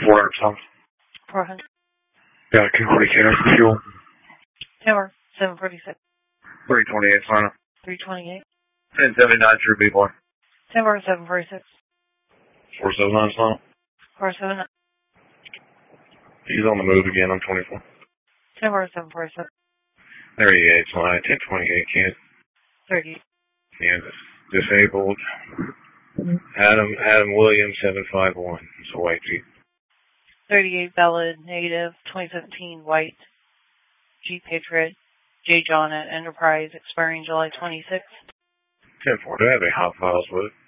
400 South. 400. Got a 240 cash for fuel. Tower 746. 328 final. 328. 1079 True B-Boy. Tower 746. 479 final. 479. He's on the move again on 24. Tower 747. 38 line. 1028 Kansas. 30. Kansas. Disabled. Adam Williams 751. It's a white Jeep. 38 valid, negative, 2017 white Jeep Patriot, J. John at Enterprise, expiring July 26th. 10-4. Do I have any hot files with it?